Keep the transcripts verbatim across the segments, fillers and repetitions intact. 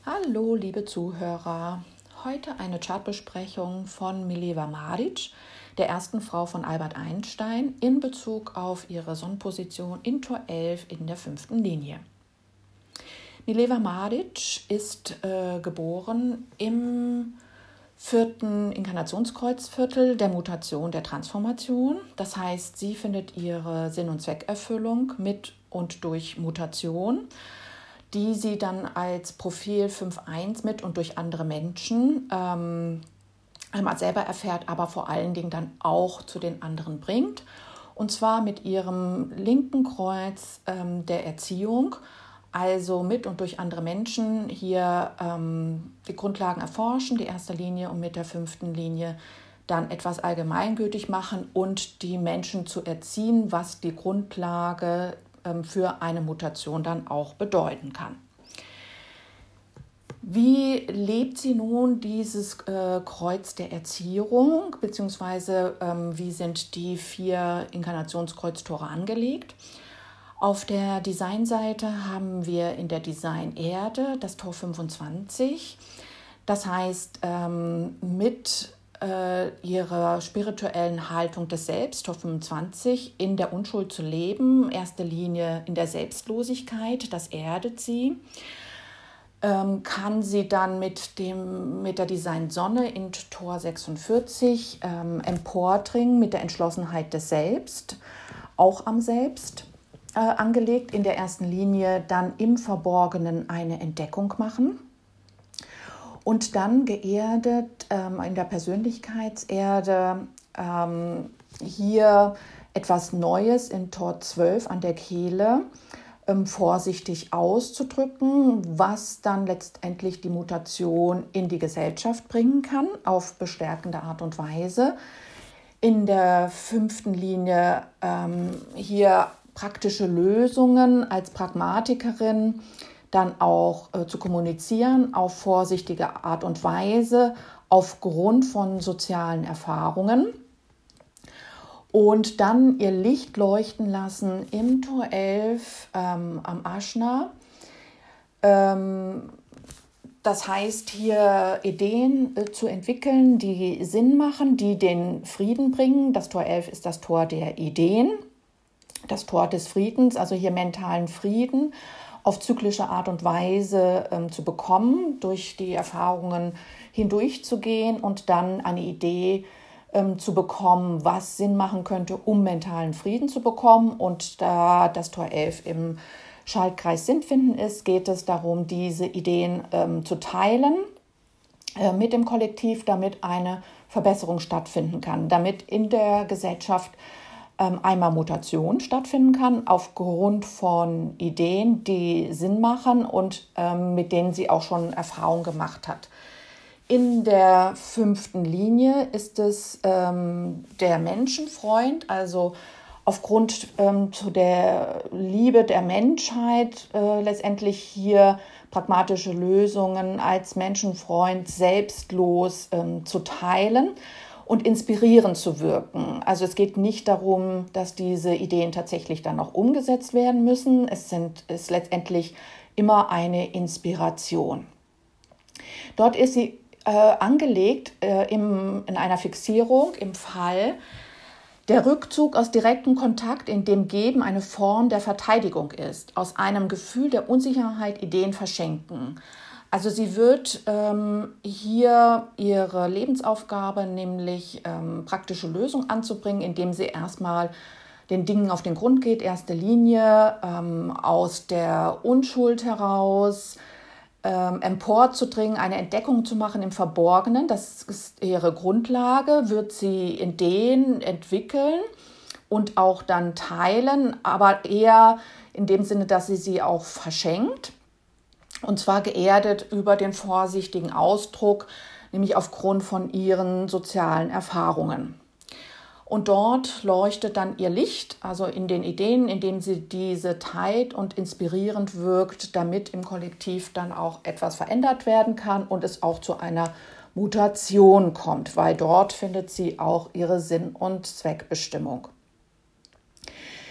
Hallo, liebe Zuhörer. Heute eine Chartbesprechung von Mileva Maric, der ersten Frau von Albert Einstein, in Bezug auf ihre Sonnenposition in Tor elf in der fünften Linie. Mileva Maric ist äh, geboren im vierten Inkarnationskreuzviertel der Mutation der Transformation. Das heißt, sie findet ihre Sinn- und Zweckerfüllung mit und durch Mutation, die sie dann als Profil fünf eins mit und durch andere Menschen ähm, einmal selber erfährt, aber vor allen Dingen dann auch zu den anderen bringt. Und zwar mit ihrem linken Kreuz ähm, der Erziehung, also mit und durch andere Menschen hier ähm, die Grundlagen erforschen, die erste Linie, und mit der fünften Linie dann etwas allgemeingültig machen und die Menschen zu erziehen, was die Grundlage für eine Mutation dann auch bedeuten kann. Wie lebt sie nun dieses äh, Kreuz der Erziehung, beziehungsweise ähm, wie sind die vier Inkarnationskreuztore angelegt? Auf der Designseite haben wir in der Design Erde das Tor fünfundzwanzig, das heißt ähm, mit ihrer spirituellen Haltung des Selbst, Tor fünfundzwanzig, in der Unschuld zu leben, erste Linie in der Selbstlosigkeit, das erdet sie, ähm, kann sie dann mit, dem, mit der Design Sonne in Tor sechsundvierzig ähm, emportringen mit der Entschlossenheit des Selbst, auch am Selbst äh, angelegt, in der ersten Linie dann im Verborgenen eine Entdeckung machen. Und dann geerdet ähm, in der Persönlichkeitserde ähm, hier etwas Neues in Tor zwölf an der Kehle ähm, vorsichtig auszudrücken, was dann letztendlich die Mutation in die Gesellschaft bringen kann, auf bestärkende Art und Weise. In der fünften Linie ähm, hier praktische Lösungen als Pragmatikerin, dann auch äh, zu kommunizieren auf vorsichtige Art und Weise aufgrund von sozialen Erfahrungen und dann ihr Licht leuchten lassen im Tor elf ähm, am Ashna. Ähm, das heißt, hier Ideen äh, zu entwickeln, die Sinn machen, die den Frieden bringen. Das Tor elf ist das Tor der Ideen, das Tor des Friedens, also hier mentalen Frieden auf zyklische Art und Weise ähm, zu bekommen, durch die Erfahrungen hindurchzugehen und dann eine Idee ähm, zu bekommen, was Sinn machen könnte, um mentalen Frieden zu bekommen. Und da das Tor elf im Schaltkreis Sinnfinden ist, geht es darum, diese Ideen ähm, zu teilen äh, mit dem Kollektiv, damit eine Verbesserung stattfinden kann, damit in der Gesellschaft einmal Mutation stattfinden kann aufgrund von Ideen, die Sinn machen und ähm, mit denen sie auch schon Erfahrung gemacht hat. In der fünften Linie ist es ähm, der Menschenfreund, also aufgrund ähm, zu der Liebe der Menschheit äh, letztendlich hier pragmatische Lösungen als Menschenfreund selbstlos ähm, zu teilen und inspirierend zu wirken. Also es geht nicht darum, dass diese Ideen tatsächlich dann auch umgesetzt werden müssen. Es sind, ist letztendlich immer eine Inspiration. Dort ist sie äh, angelegt äh, im, in einer Fixierung im Fall der Rückzug aus direktem Kontakt, in dem Geben eine Form der Verteidigung ist, aus einem Gefühl der Unsicherheit Ideen verschenken. Also sie wird ähm, hier ihre Lebensaufgabe, nämlich ähm, praktische Lösungen anzubringen, indem sie erstmal den Dingen auf den Grund geht, erste Linie, ähm, aus der Unschuld heraus ähm, emporzudringen, eine Entdeckung zu machen im Verborgenen. Das ist ihre Grundlage, wird sie Ideen entwickeln und auch dann teilen, aber eher in dem Sinne, dass sie sie auch verschenkt. Und zwar geerdet über den vorsichtigen Ausdruck, nämlich aufgrund von ihren sozialen Erfahrungen. Und dort leuchtet dann ihr Licht, also in den Ideen, indem sie diese teilt und inspirierend wirkt, damit im Kollektiv dann auch etwas verändert werden kann und es auch zu einer Mutation kommt, weil dort findet sie auch ihre Sinn- und Zweckbestimmung.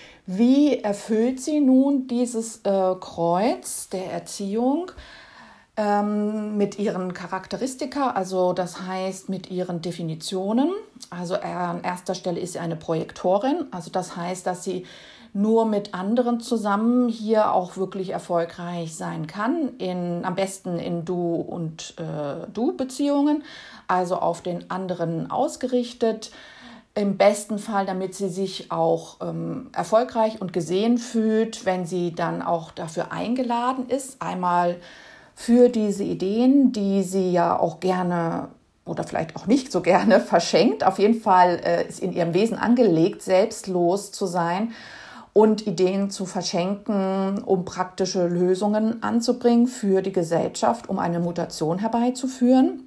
Wie erfüllt sie nun dieses äh, Kreuz der Erziehung? ähm, mit ihren Charakteristika, also das heißt mit ihren Definitionen. Also an erster Stelle ist sie eine Projektorin, also das heißt, dass sie nur mit anderen zusammen hier auch wirklich erfolgreich sein kann, in, am besten in Du- und äh, Du-Beziehungen, also auf den anderen ausgerichtet. Im besten Fall, damit sie sich auch ähm, erfolgreich und gesehen fühlt, wenn sie dann auch dafür eingeladen ist, einmal für diese Ideen, die sie ja auch gerne oder vielleicht auch nicht so gerne verschenkt. Auf jeden Fall äh, ist in ihrem Wesen angelegt, selbstlos zu sein und Ideen zu verschenken, um praktische Lösungen anzubringen für die Gesellschaft, um eine Mutation herbeizuführen.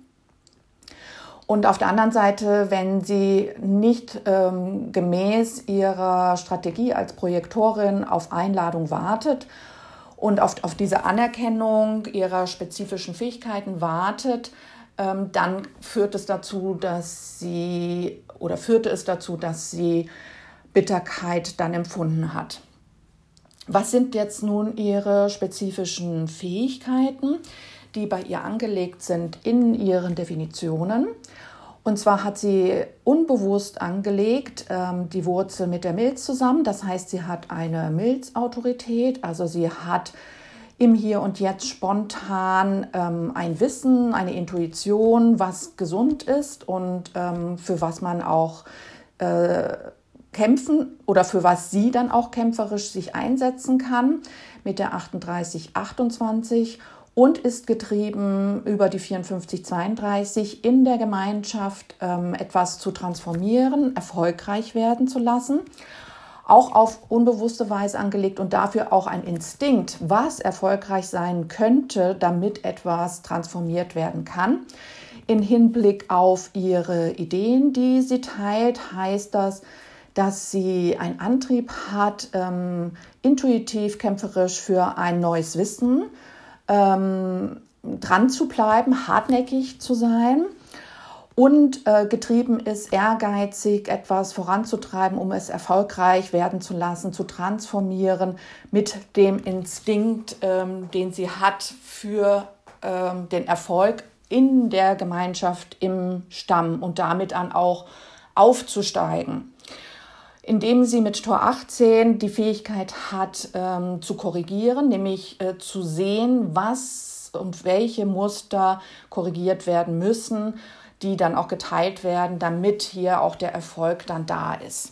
Und auf der anderen Seite, wenn sie nicht ähm, gemäß ihrer Strategie als Projektorin auf Einladung wartet und auf, auf diese Anerkennung ihrer spezifischen Fähigkeiten wartet, ähm, dann führt es dazu, dass sie oder führte es dazu, dass sie Bitterkeit dann empfunden hat. Was sind jetzt nun ihre spezifischen Fähigkeiten, die bei ihr angelegt sind in ihren Definitionen? Und zwar hat sie unbewusst angelegt ähm, die Wurzel mit der Milz zusammen. Das heißt, sie hat eine Milzautorität, also sie hat im Hier und Jetzt spontan ähm, ein Wissen, eine Intuition, was gesund ist und ähm, für was man auch äh, kämpfen oder für was sie dann auch kämpferisch sich einsetzen kann mit der achtunddreißig achtundzwanzig und ist getrieben über die vierundfünfzig zweiunddreißig in der Gemeinschaft ähm, etwas zu transformieren, erfolgreich werden zu lassen. Auch auf unbewusste Weise angelegt und dafür auch ein Instinkt, was erfolgreich sein könnte, damit etwas transformiert werden kann. In Hinblick auf ihre Ideen, die sie teilt, heißt das, dass sie einen Antrieb hat, ähm, intuitiv, kämpferisch für ein neues Wissen ähm, dran zu bleiben, hartnäckig zu sein und äh, getrieben ist, ehrgeizig etwas voranzutreiben, um es erfolgreich werden zu lassen, zu transformieren mit dem Instinkt, ähm, den sie hat für ähm, den Erfolg in der Gemeinschaft, im Stamm und damit dann auch aufzusteigen. Indem sie mit Tor achtzehn die Fähigkeit hat, ähm, zu korrigieren, nämlich äh, zu sehen, was und welche Muster korrigiert werden müssen, die dann auch geteilt werden, damit hier auch der Erfolg dann da ist.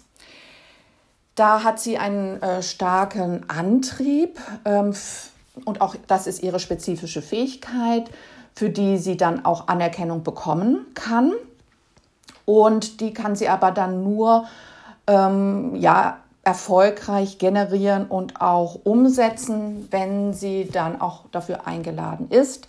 Da hat sie einen äh, starken Antrieb ähm, und auch das ist ihre spezifische Fähigkeit, für die sie dann auch Anerkennung bekommen kann. Und die kann sie aber dann nur ähm, ja, erfolgreich generieren und auch umsetzen, wenn sie dann auch dafür eingeladen ist.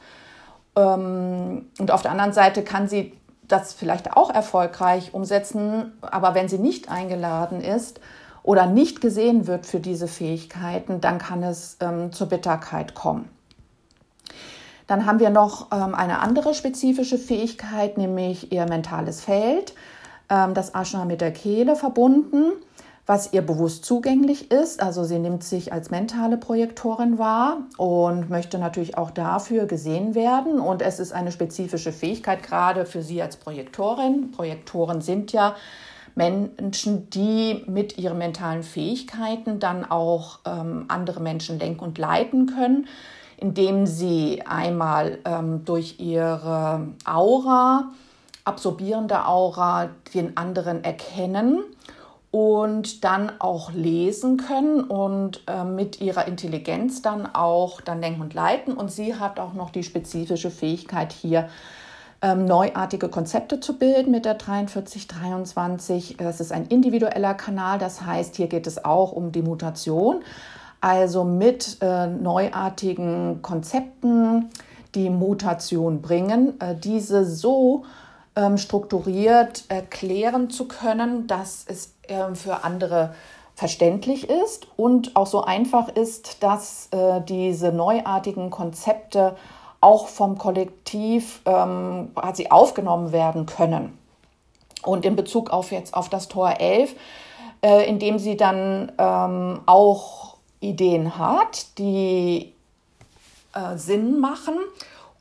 Ähm, und auf der anderen Seite kann sie das vielleicht auch erfolgreich umsetzen, aber wenn sie nicht eingeladen ist oder nicht gesehen wird für diese Fähigkeiten, dann kann es ähm, zur Bitterkeit kommen. Dann haben wir noch ähm, eine andere spezifische Fähigkeit, nämlich ihr mentales Feld, ähm, das Ajna mit der Kehle verbunden, was ihr bewusst zugänglich ist. Also sie nimmt sich als mentale Projektorin wahr und möchte natürlich auch dafür gesehen werden. Und es ist eine spezifische Fähigkeit, gerade für sie als Projektorin. Projektoren sind ja Menschen, die mit ihren mentalen Fähigkeiten dann auch ähm, andere Menschen lenken und leiten können, indem sie einmal ähm, durch ihre Aura, absorbierende Aura, den anderen erkennen und dann auch lesen können und äh, mit ihrer Intelligenz dann auch dann lenken und leiten. Und sie hat auch noch die spezifische Fähigkeit hier, ähm, neuartige Konzepte zu bilden mit der dreiundvierzig dreiundzwanzig. Das ist ein individueller Kanal, das heißt, hier geht es auch um die Mutation. Also mit äh, neuartigen Konzepten, die Mutation bringen, äh, diese so ähm, strukturiert erklären zu können, dass es äh, für andere verständlich ist und auch so einfach ist, dass äh, diese neuartigen Konzepte auch vom Kollektiv ähm, quasi aufgenommen werden können. Und in Bezug auf jetzt auf das Tor elf, äh, indem sie dann ähm, auch Ideen hat, die äh, Sinn machen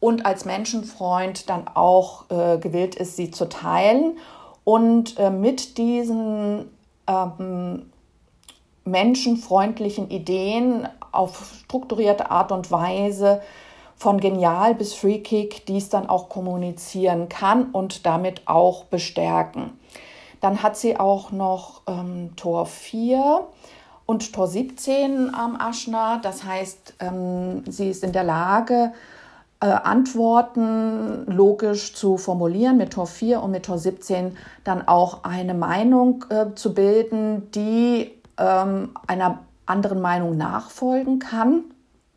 und als Menschenfreund dann auch äh, gewillt ist, sie zu teilen und äh, mit diesen ähm, menschenfreundlichen Ideen auf strukturierte Art und Weise von genial bis freakig dies dann auch kommunizieren kann und damit auch bestärken. Dann hat sie auch noch ähm, Tor vier und Tor siebzehn am Aschna. Das heißt, ähm, sie ist in der Lage, äh, Antworten logisch zu formulieren mit Tor vier und mit Tor siebzehn dann auch eine Meinung äh, zu bilden, die ähm, einer anderen Meinung nachfolgen kann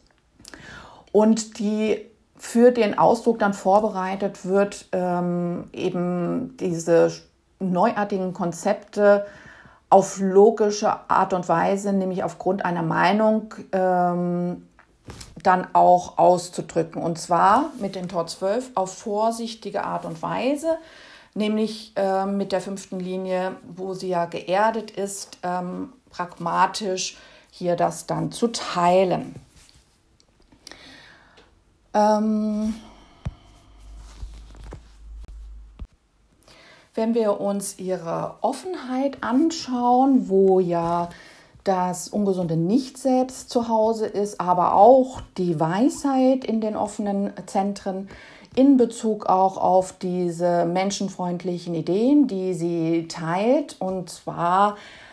und die für den Ausdruck dann vorbereitet wird, ähm, eben diese neuartigen Konzepte auf logische Art und Weise, nämlich aufgrund einer Meinung, ähm, dann auch auszudrücken. Und zwar mit dem Tor zwölf auf vorsichtige Art und Weise, nämlich äh, mit der fünften Linie, wo sie ja geerdet ist, ähm, pragmatisch hier das dann zu teilen. Ähm, Wenn wir uns ihre Offenheit anschauen, wo ja das ungesunde Nicht-Selbst zu Hause ist, aber auch die Weisheit in den offenen Zentren in Bezug auch auf diese menschenfreundlichen Ideen, die sie teilt, und zwar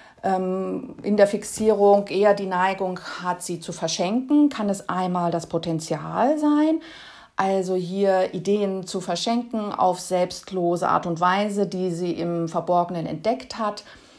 ähm, in der Fixierung eher die Neigung hat, sie zu verschenken, kann es einmal das Potenzial sein, also hier Ideen zu verschenken auf selbstlose Art und Weise, die sie im Verborgenen entdeckt hat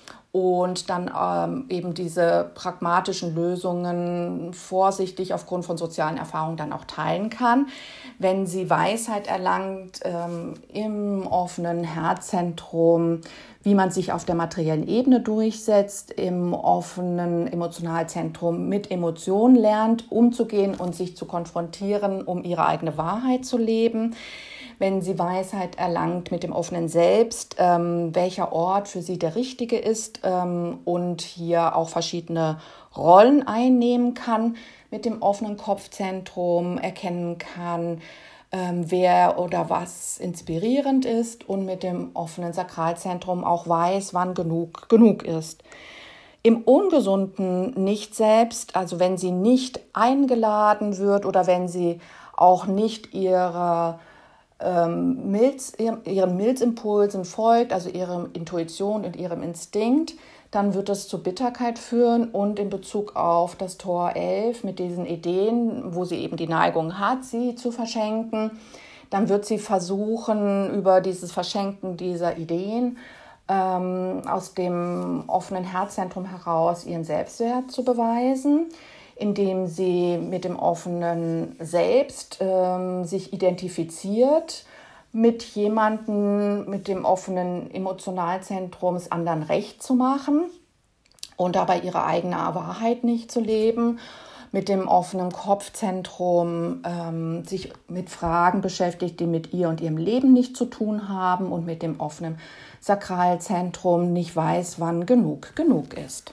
und dann ähm, eben diese pragmatischen Lösungen vorsichtig aufgrund von sozialen Erfahrungen dann auch teilen kann. Wenn sie Weisheit erlangt ähm, im offenen Herzzentrum, wie man sich auf der materiellen Ebene durchsetzt, im offenen Emotionalzentrum mit Emotionen lernt, umzugehen und sich zu konfrontieren, um ihre eigene Wahrheit zu leben. Wenn sie Weisheit erlangt mit dem offenen Selbst, ähm, welcher Ort für sie der richtige ist ähm, und hier auch verschiedene Rollen einnehmen kann, mit dem offenen Kopfzentrum erkennen kann, ähm, wer oder was inspirierend ist und mit dem offenen Sakralzentrum auch weiß, wann genug genug ist. Im ungesunden Nicht-Selbst, also wenn sie nicht eingeladen wird oder wenn sie auch nicht ihre ähm, Milz, ihren Milzimpulsen folgt, also ihrer Intuition und ihrem Instinkt, dann wird es zu Bitterkeit führen und in Bezug auf das Tor elf mit diesen Ideen, wo sie eben die Neigung hat, sie zu verschenken, dann wird sie versuchen, über dieses Verschenken dieser Ideen ähm, aus dem offenen Herzzentrum heraus ihren Selbstwert zu beweisen, indem sie mit dem offenen Selbst ähm, sich identifiziert, mit jemandem mit dem offenen Emotionalzentrum es anderen recht zu machen und dabei ihre eigene Wahrheit nicht zu leben, mit dem offenen Kopfzentrum ähm, sich mit Fragen beschäftigt, die mit ihr und ihrem Leben nichts zu tun haben und mit dem offenen Sakralzentrum nicht weiß, wann genug genug ist.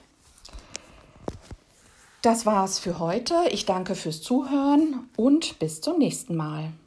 Das war's für heute. Ich danke fürs Zuhören und bis zum nächsten Mal.